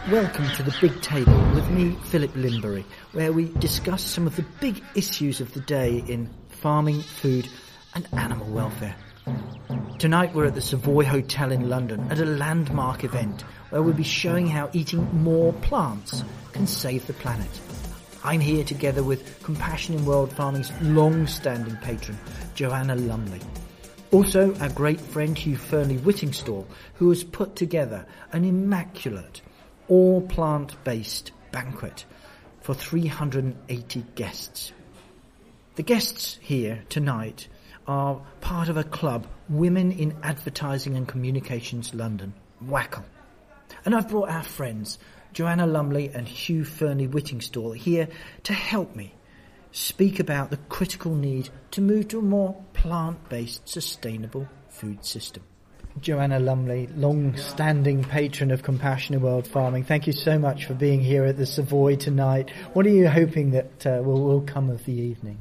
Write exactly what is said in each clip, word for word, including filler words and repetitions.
Welcome to The Big Table with me, Philip Limbury, where we discuss some of the big issues of the day in farming, food and animal welfare. Tonight we're at the Savoy Hotel in London at a landmark event where we'll be showing how eating more plants can save the planet. I'm here together with Compassion in World Farming's long-standing patron, Joanna Lumley. Also our great friend Hugh Fearnley-Whittingstall, who has put together an immaculate all plant-based banquet for three hundred eighty guests. The guests here tonight are part of a club, Women in Advertising and Communications London, WACL. And I've brought our friends, Joanna Lumley and Hugh Fearnley-Whittingstall, here to help me speak about the critical need to move to a more plant-based, sustainable food system. Joanna Lumley, long-standing patron of Compassion in World Farming, thank you so much for being here at the Savoy tonight. What are you hoping that uh, will, will come of the evening?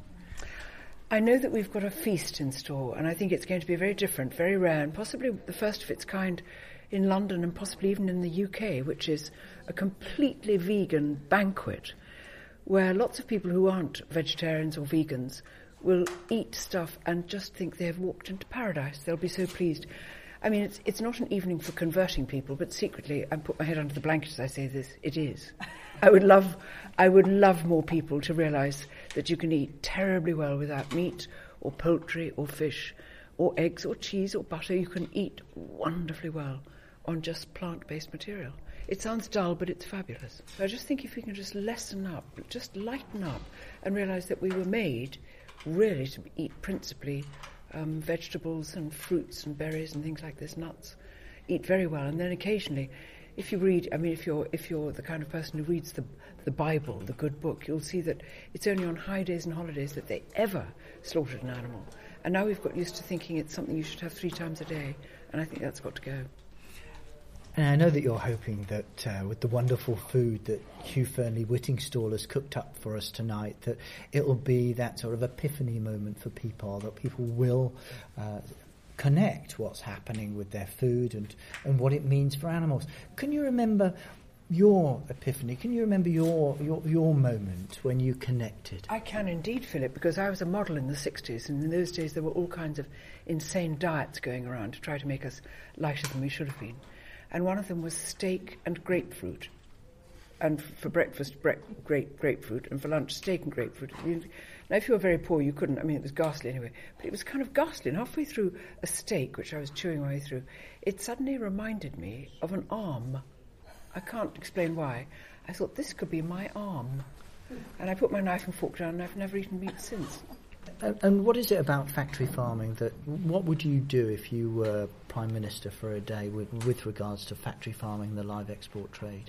I know that we've got a feast in store, and I think it's going to be very different, very rare, and possibly the first of its kind in London and possibly even in the U K, which is a completely vegan banquet where lots of people who aren't vegetarians or vegans will eat stuff and just think they have walked into paradise. They'll be so pleased. I mean, it's it's not an evening for converting people, but secretly, I put my head under the blanket as I say this, it is. I would love, I would love more people to realise that you can eat terribly well without meat or poultry or fish or eggs or cheese or butter. You can eat wonderfully well on just plant-based material. It sounds dull, but it's fabulous. I just think if we can just lessen up, just lighten up and realise that we were made really to eat principally Um, vegetables and fruits and berries and things like this, nuts, eat very well. And then occasionally, if you read, I mean, if you're if you're the kind of person who reads the the Bible, the good book, you'll see that it's only on high days and holidays that they ever slaughtered an animal. And now we've got used to thinking it's something you should have three times a day, and I think that's got to go. And I know that you're hoping that uh, with the wonderful food that Hugh Fearnley-Whittingstall has cooked up for us tonight, that it will be that sort of epiphany moment for people, that people will uh, connect what's happening with their food and, and what it means for animals. Can you remember your epiphany? Can you remember your, your, your moment when you connected? I can indeed, Philip, because I was a model in the sixties, and in those days there were all kinds of insane diets going around to try to make us lighter than we should have been. And one of them was steak and grapefruit. And for breakfast, bre- grape, grapefruit, and for lunch, steak and grapefruit. Now, if you were very poor, you couldn't. I mean, it was ghastly anyway. But it was kind of ghastly. And halfway through a steak, which I was chewing my way through, it suddenly reminded me of an arm. I can't explain why. I thought, this could be my arm. And I put my knife and fork down, and I've never eaten meat since. And, and what is it about factory farming that, what would you do if you were Prime Minister for a day with, with regards to factory farming and the live export trade?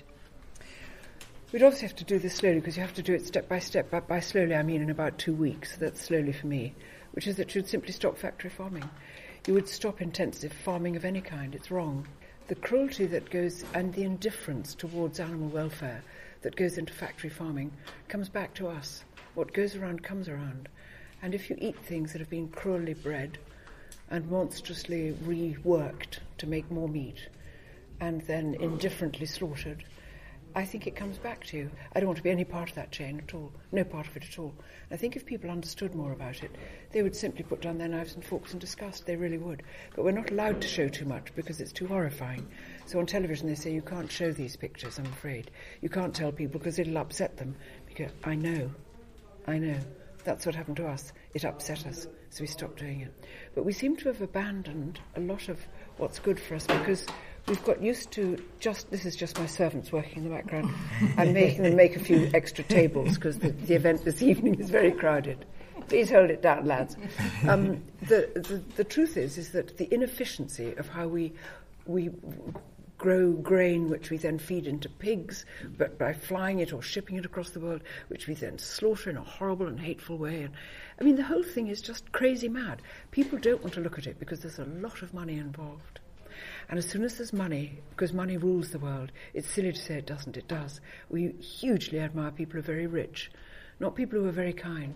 We'd obviously have to do this slowly because you have to do it step by step. But by slowly I mean in about two weeks. That's slowly for me, which is that you would simply stop factory farming. You would stop intensive farming of any kind. It's wrong. The cruelty that goes and the indifference towards animal welfare that goes into factory farming comes back to us. What goes around comes around. And if you eat things that have been cruelly bred and monstrously reworked to make more meat and then indifferently slaughtered, I think it comes back to you. I don't want to be any part of that chain at all, no part of it at all. I think if people understood more about it, they would simply put down their knives and forks in disgust. They really would. But we're not allowed to show too much because it's too horrifying. So on television they say you can't show these pictures, I'm afraid. You can't tell people because it'll upset them. Because I know, I know. That's what happened to us. It upset us, so we stopped doing it. But we seem to have abandoned a lot of what's good for us because we've got used to just, this is just my servants working in the background. I'm making them make a few extra tables because the, the event this evening is very crowded. Please hold it down, lads. Um, the, the the truth is, is that the inefficiency of how we we grow grain, which we then feed into pigs, but by flying it or shipping it across the world, which we then slaughter in a horrible and hateful way. And I mean, the whole thing is just crazy mad. People don't want to look at it because there's a lot of money involved. And as soon as there's money, because money rules the world, it's silly to say it doesn't, it does. We hugely admire people who are very rich, not people who are very kind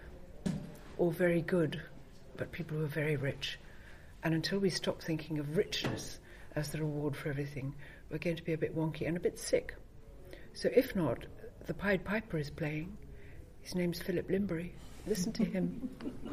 or very good, but people who are very rich. And until we stop thinking of richness as the reward for everything, we're going to be a bit wonky and a bit sick. So if not, the Pied Piper is playing. His name's Philip Limbury. Listen to him.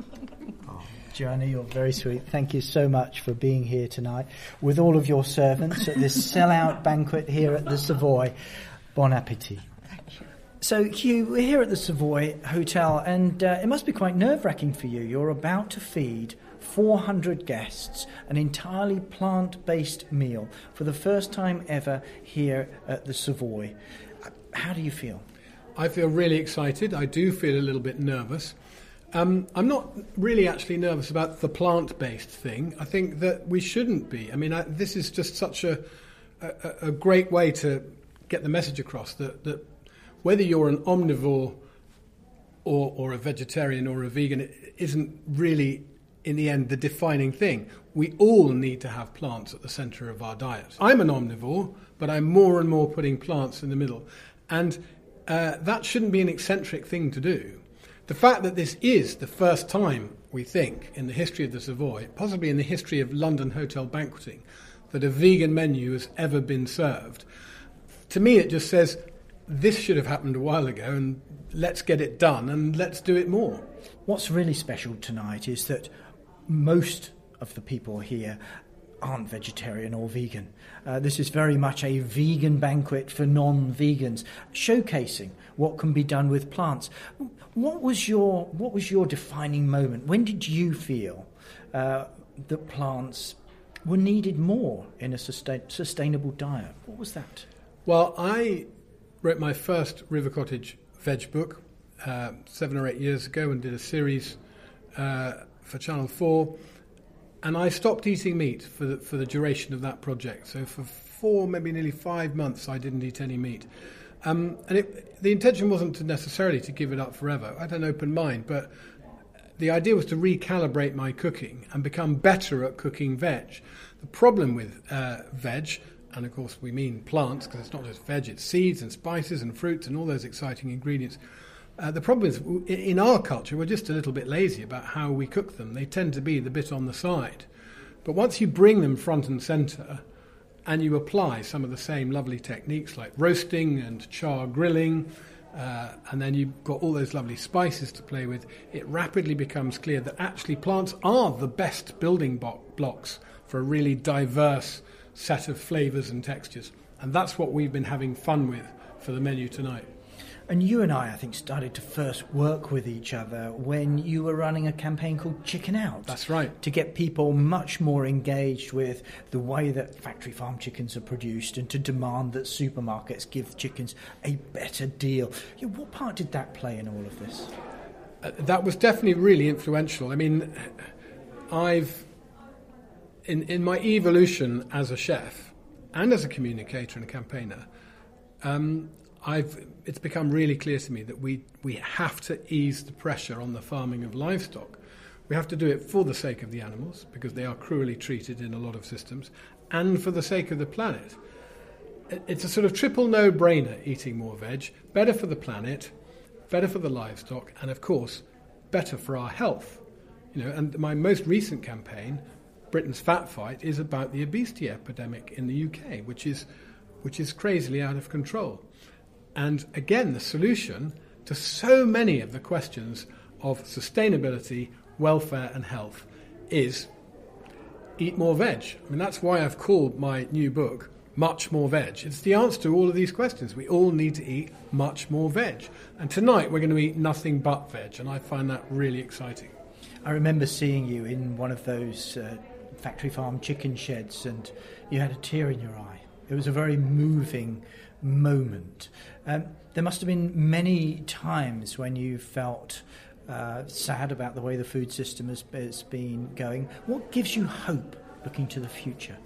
Oh, Joanna, you're very sweet. Thank you so much for being here tonight with all of your servants at this sellout banquet here at the Savoy. Bon appétit. Thank you. So, Hugh, we're here at the Savoy Hotel, and uh, it must be quite nerve-wracking for you. You're about to feed four hundred guests an entirely plant-based meal for the first time ever here at the Savoy. How do you feel? I feel really excited. I do feel a little bit nervous. Um, I'm not really actually nervous about the plant-based thing. I think that we shouldn't be. I mean, I, this is just such a, a, a great way to get the message across that, that whether you're an omnivore or, or a vegetarian or a vegan, it isn't really, in the end, the defining thing. We all need to have plants at the centre of our diet. I'm an omnivore, but I'm more and more putting plants in the middle. And Uh, that shouldn't be an eccentric thing to do. The fact that this is the first time, we think, in the history of the Savoy, possibly in the history of London hotel banqueting, that a vegan menu has ever been served, to me it just says this should have happened a while ago, and let's get it done and let's do it more. What's really special tonight is that most of the people here aren't vegetarian or vegan. Uh, this is very much a vegan banquet for non-vegans, showcasing what can be done with plants. What was your what was your defining moment? When did you feel uh, that plants were needed more in a sustain, sustainable diet? What was that? Well, I wrote my first River Cottage veg book uh, seven or eight years ago and did a series uh, for Channel four. And I stopped eating meat for the, for the duration of that project. So for four, maybe nearly five months, I didn't eat any meat. Um, and it, the intention wasn't to necessarily to give it up forever. I had an open mind, but the idea was to recalibrate my cooking and become better at cooking veg. The problem with uh, veg, and of course we mean plants, because it's not just veg, it's seeds and spices and fruits and all those exciting ingredients. Uh, the problem is, in our culture, we're just a little bit lazy about how we cook them. They tend to be the bit on the side. But once you bring them front and centre and you apply some of the same lovely techniques like roasting and char grilling, uh, and then you've got all those lovely spices to play with, it rapidly becomes clear that actually plants are the best building bo- blocks for a really diverse set of flavours and textures. And that's what we've been having fun with for the menu tonight. And you and I, I think, started to first work with each other when you were running a campaign called Chicken Out. That's right. To get people much more engaged with the way that factory farm chickens are produced and to demand that supermarkets give chickens a better deal. Yeah, what part did that play in all of this? Uh, that was definitely really influential. I mean, I've, in, in my evolution as a chef and as a communicator and a campaigner, um, I've, it's become really clear to me that we, we have to ease the pressure on the farming of livestock. We have to do it for the sake of the animals, because they are cruelly treated in a lot of systems, and for the sake of the planet. It's a sort of triple no-brainer, eating more veg, better for the planet, better for the livestock, and of course, better for our health. You know, and my most recent campaign, Britain's Fat Fight, is about the obesity epidemic in the U K, which is which is crazily out of control. And again, the solution to so many of the questions of sustainability, welfare and health is eat more veg. I mean, that's why I've called my new book Much More Veg. It's the answer to all of these questions. We all need to eat much more veg. And tonight we're going to eat nothing but veg, and I find that really exciting. I remember seeing you in one of those uh, factory farm chicken sheds, and you had a tear in your eye. It was a very moving moment. Um, there must have been many times when you felt uh, sad about the way the food system has, has been going. What gives you hope looking to the future?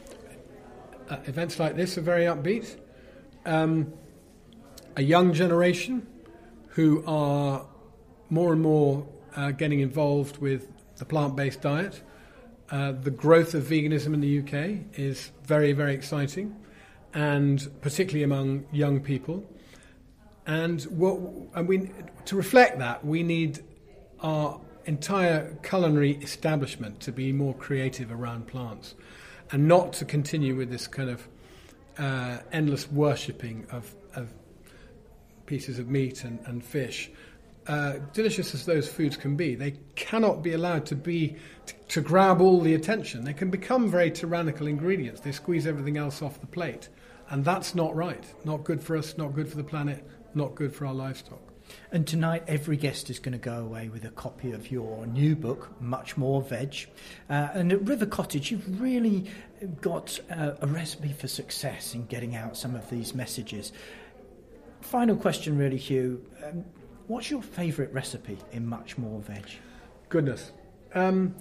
Uh, events like this are very upbeat. Um, a young generation who are more and more uh, getting involved with the plant-based diet. Uh, the growth of veganism in the U K is very, very exciting, and particularly among young people. And what and we to reflect that, we need our entire culinary establishment to be more creative around plants, and not to continue with this kind of uh, endless worshipping of, of pieces of meat and, and fish, uh, delicious as those foods can be, they cannot be allowed to be to, to grab all the attention. They can become very tyrannical ingredients. They squeeze everything else off the plate, and that's not right. Not good for us, not good for the planet, not good for our livestock. And tonight, every guest is going to go away with a copy of your new book, Much More Veg. Uh, and at River Cottage, you've really got uh, a recipe for success in getting out some of these messages. Final question, really, Hugh. Um, what's your favourite recipe in Much More Veg? Goodness. Um,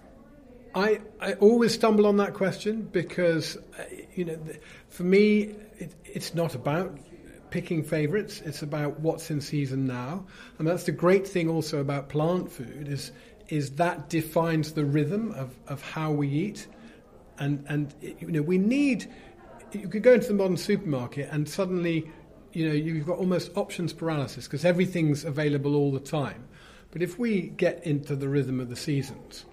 I I always stumble on that question because, uh, you know, for me, it, it's not about picking favourites. It's about what's in season now. And that's the great thing also about plant food is is that defines the rhythm of, of how we eat. And, and you know, we need... You could go into the modern supermarket and suddenly, you know, you've got almost options paralysis because everything's available all the time. But if we get into the rhythm of the seasons,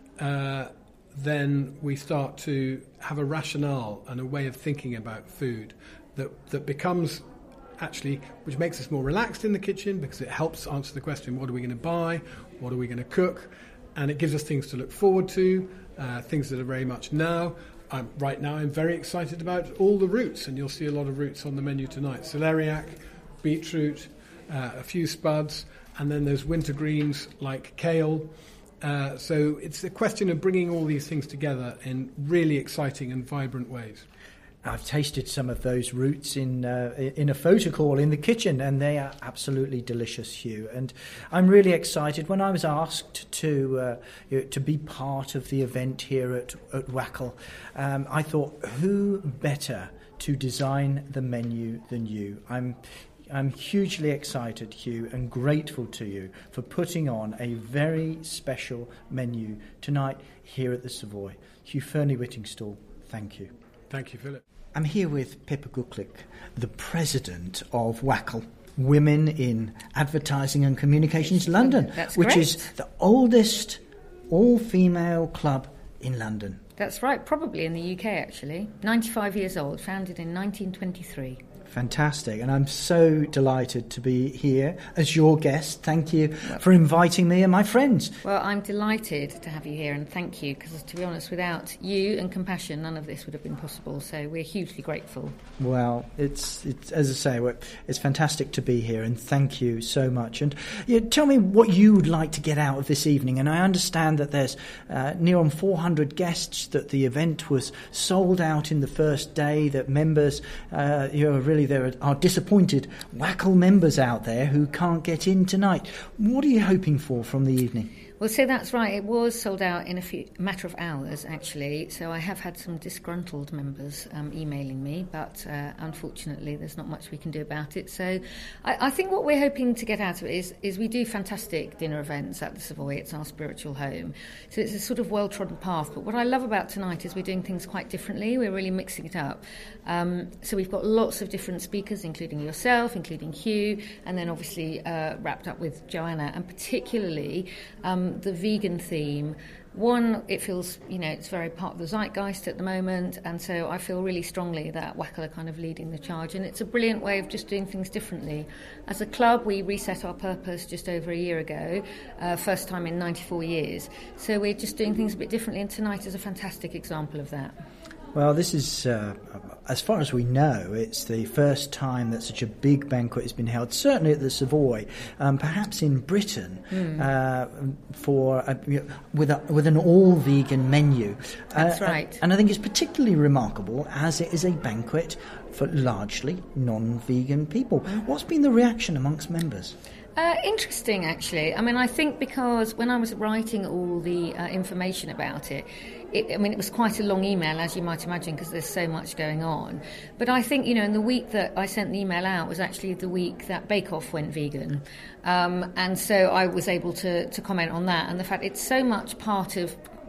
uh, then we start to have a rationale and a way of thinking about food that that becomes... actually, which makes us more relaxed in the kitchen because it helps answer the question, what are we going to buy, what are we going to cook, and it gives us things to look forward to, uh, things that are very much now. I'm, right now I'm very excited about all the roots, and you'll see a lot of roots on the menu tonight. Celeriac, beetroot, uh, a few spuds, and then there's winter greens like kale. Uh, so it's a question of bringing all these things together in really exciting and vibrant ways. I've tasted some of those roots in uh, in a photo call in the kitchen, and they are absolutely delicious, Hugh. And I'm really excited. When I was asked to uh, you know, to be part of the event here at, at Wackle, um, I thought, who better to design the menu than you? I'm I'm hugely excited, Hugh, and grateful to you for putting on a very special menu tonight here at the Savoy. Hugh Fearnley-Whittingstall, thank you. Thank you, Philip. I'm here with Pippa Gulick, the president of Wackle, Women in Advertising and Communications London, That's which great. is the oldest all-female club in London. That's right, probably in the U K actually. ninety-five years old, founded in nineteen twenty-three. Fantastic, and I'm so delighted to be here as your guest. Thank you for inviting me and my friends. Well, I'm delighted to have you here, and thank you, because to be honest, without you and compassion, none of this would have been possible, so we're hugely grateful. Well, it's, it's as I say, it's fantastic to be here, and thank you so much. And yeah, tell me what you would like to get out of this evening. And I understand that there's uh, near on four hundred guests, that the event was sold out in the first day, that members, uh, you know, really there are disappointed Wackle members out there who can't get in tonight. What are you hoping for from the evening? Well, so that's right. It was sold out in a few, matter of hours, actually. So I have had some disgruntled members um, emailing me, but uh, unfortunately, there's not much we can do about it. So I, I think what we're hoping to get out of it is, is we do fantastic dinner events at the Savoy. It's our spiritual home. So it's a sort of well-trodden path. But what I love about tonight is we're doing things quite differently. We're really mixing it up. Um, so we've got lots of different speakers, including yourself, including Hugh, and then obviously uh, wrapped up with Joanna, and particularly um, the vegan theme. One, it feels, you know, it's very part of the zeitgeist at the moment, and so I feel really strongly that Wackle are kind of leading the charge, and it's a brilliant way of just doing things differently. As a club, we reset our purpose just over a year ago, uh, first time in ninety-four years, so we're just doing things a bit differently, and tonight is a fantastic example of that. Well, this is, uh, as far as we know, it's the first time that such a big banquet has been held, certainly at the Savoy, um, perhaps in Britain, mm. uh, for uh, with a, with an all-vegan menu. That's uh, right. And I think it's particularly remarkable as it is a banquet for largely non-vegan people. Mm. What's been the reaction amongst members? Uh, interesting, actually. I mean, I think because when I was writing all the uh, information about it, it, I mean, it was quite a long email, as you might imagine, because there's so much going on. But I think, you know, in the week that I sent the email out was actually the week that Bake Off went vegan. Um, and so I was able to, to comment on that. And the fact it's so much part of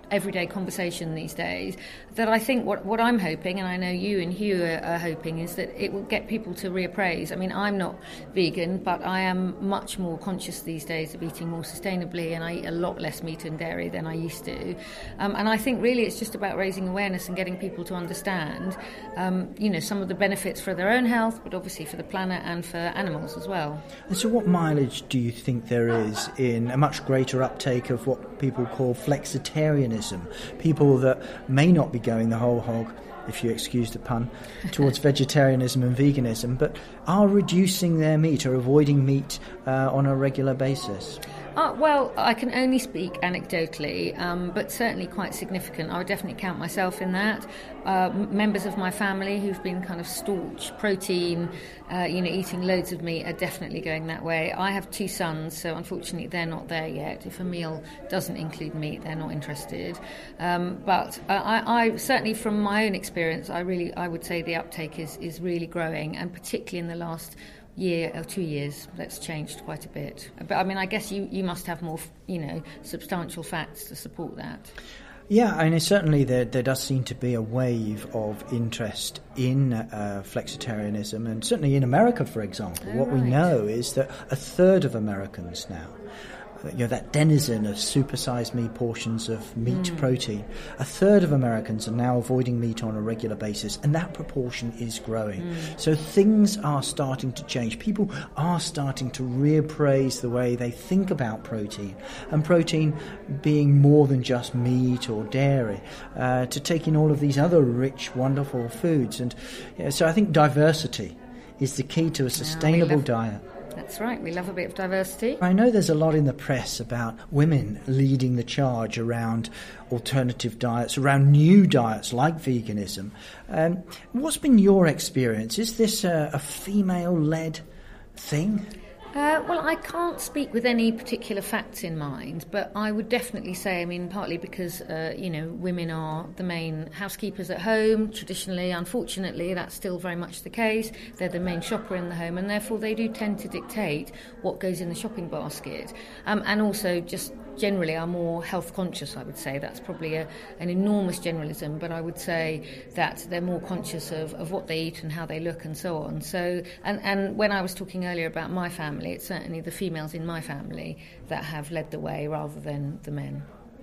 everyday conversation these days, that I think what, what I'm hoping, and I know you and Hugh are, are hoping, is that it will get people to reappraise. I mean, I'm not vegan, but I am much more conscious these days of eating more sustainably, and I eat a lot less meat and dairy than I used to. Um, and I think really it's just about raising awareness and getting people to understand, um, you know, some of the benefits for their own health, but obviously for the planet and for animals as well. And so what mileage do you think there is in a much greater uptake of what people call flexitarianism, people that may not be going the whole hog, if you excuse the pun, towards vegetarianism and veganism, but are reducing their meat or avoiding meat uh, on a regular basis? Uh, well, I can only speak anecdotally, um, but certainly quite significant. I would definitely count myself in that. Uh, m- members of my family who've been kind of staunch protein, uh, you know, eating loads of meat are definitely going that way. I have two sons, so unfortunately they're not there yet. If a meal doesn't include meat, they're not interested. Um, but uh, I, I certainly, from my own experience, I really, I would say the uptake is, is really growing, and particularly in the last year or two years, that's changed quite a bit. But I mean, I guess you, you must have more, you know, substantial facts to support that. Yeah, I mean, certainly there there does seem to be a wave of interest in uh, flexitarianism, and certainly in America, for example. Oh, what right. we know is that a third of Americans now, you know, that denizen of supersized meat portions of meat Mm. protein, a third of Americans are now avoiding meat on a regular basis, and that proportion is growing. Mm. So things are starting to change. People are starting to reappraise the way they think about protein, and protein being more than just meat or dairy, uh, to take in all of these other rich, wonderful foods. And yeah, so I think diversity is the key to a sustainable love- diet. That's right, we love a bit of diversity. I know there's a lot in the press about women leading the charge around alternative diets, around new diets like veganism. Um, what's been your experience? Is this a, a female-led thing? Uh, well, I can't speak with any particular facts in mind, but I would definitely say, I mean, partly because, uh, you know, women are the main housekeepers at home. Traditionally, unfortunately, that's still very much the case. They're the main shopper in the home, and therefore they do tend to dictate what goes in the shopping basket. Um, and also just generally are more health conscious, I would say. That's probably a, an enormous generalism, but I would say that they're more conscious of, of what they eat and how they look and so on. So, and, and when I was talking earlier about my family, it's certainly the females in my family that have led the way rather than the men.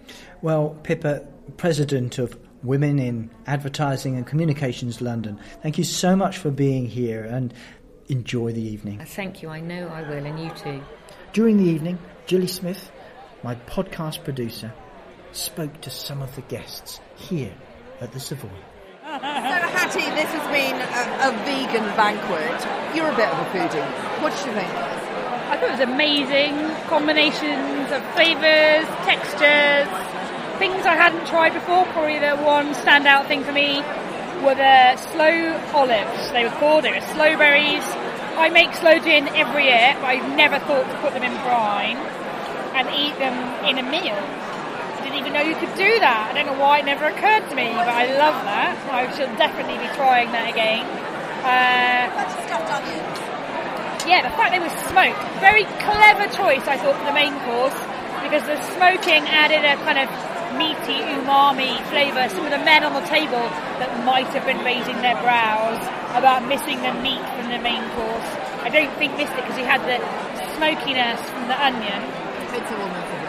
Well, Pippa, President of Women in Advertising and Communications London, thank you so much for being here, and enjoy the evening. Thank you, I know I will, and you too. During the evening, Gilly Smith, my podcast producer, spoke to some of the guests here at the Savoy. So, Hattie, this has been a, a vegan banquet. You're a bit of a foodie. What did you think? I thought it was amazing. Combinations of flavours, textures, things I hadn't tried before. Probably the one standout thing for me were the slow olives. They were called. They were slow berries. I make sloe gin every year, but I never thought to put them in brine and eat them in a meal. I didn't even know you could do that. I don't know why it never occurred to me, but I love that. I shall definitely be trying that again. Uh, Stuffed onions. yeah, the fact they were smoked. Very clever choice, I thought, for the main course, because the smoking added a kind of meaty umami flavour. Some of the men on the table that might have been raising their brows about missing the meat from the main course, I don't think missed it because he had the smokiness from the onion. It's a woman thing.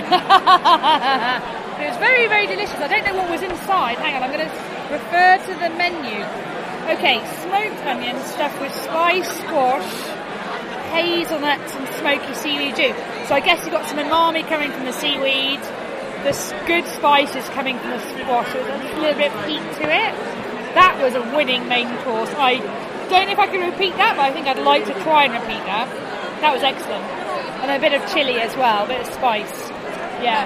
It was very, very delicious. I don't know what was inside. Hang on, I'm going to refer to the menu. Okay, smoked onions stuffed with spice, squash, hazelnuts and smoky seaweed stew. So I guess you've got some umami coming from the seaweed, the good spices coming from the squash. So there's a little bit of heat to it. That was a winning main course. I don't know if I can repeat that, but I think I'd like to try and repeat that. That was excellent. And a bit of chilli as well, a bit of spice. Yeah.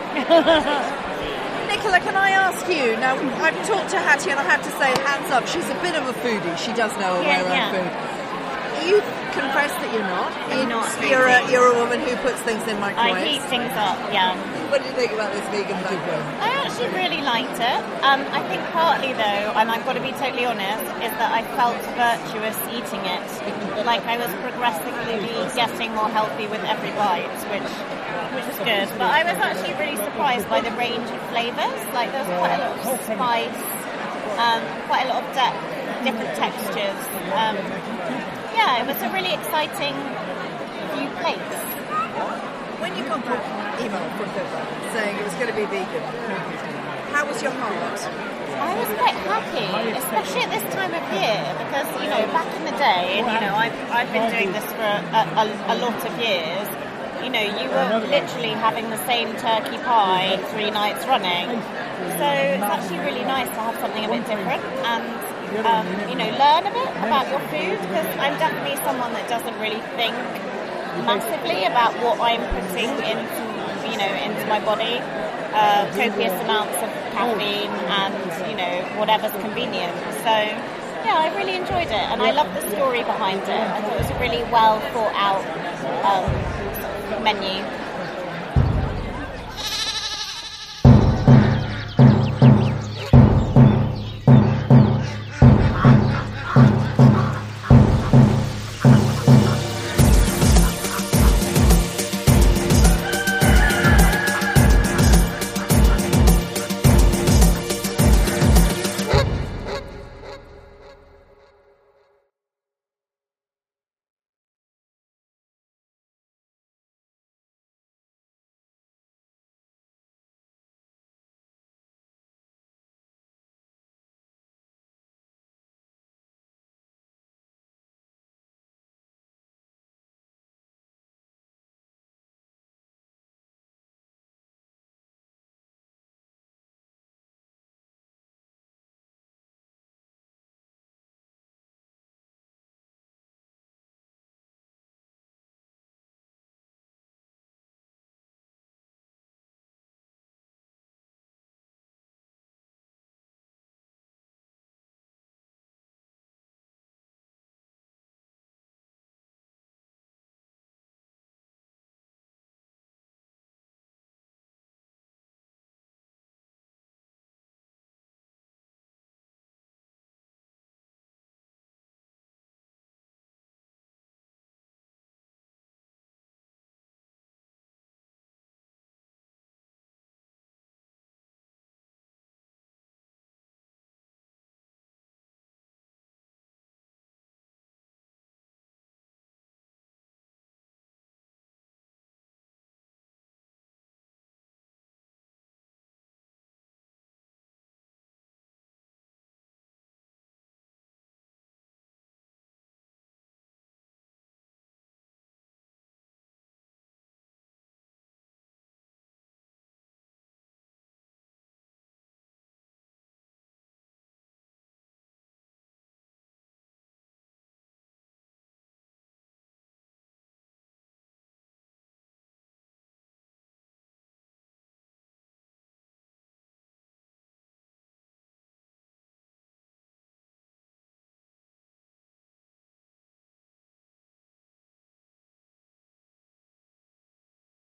Nicola, can I ask you, now I've talked to Hattie and I have to say, hands up, she's a bit of a foodie. She does know her Yeah, way around yeah. food. you confess that you're not. I'm not You're a, vegan. you're a woman who puts things in microwaves. I heat things up, yeah. What do you think about this vegan banquet? I actually really liked it. Um, I think partly though, and I've got to be totally honest, is that I felt virtuous eating it. Like I was progressively getting more healthy with every bite, which which is good. But I was actually really surprised by the range of flavours. Like there was quite a lot of spice, um, quite a lot of depth, different textures. Um, yeah, it was a really exciting few plates. When you got that email from Pippa saying it was going to be vegan, how was your heart? I was quite happy, especially at this time of year, because, you know, back in the day, and, you know, I've, I've been doing this for a, a, a lot of years, you know, you were literally having the same turkey pie three nights running. So it's actually really nice to have something a bit different and, um, you know, learn a bit about your food, because I'm definitely someone that doesn't really think massively about what I'm putting into, you know, into my body. Uh, copious amounts of caffeine and, you know, whatever's convenient. So, yeah, I really enjoyed it, and I love the story behind it. I thought it was a really well thought out um, menu.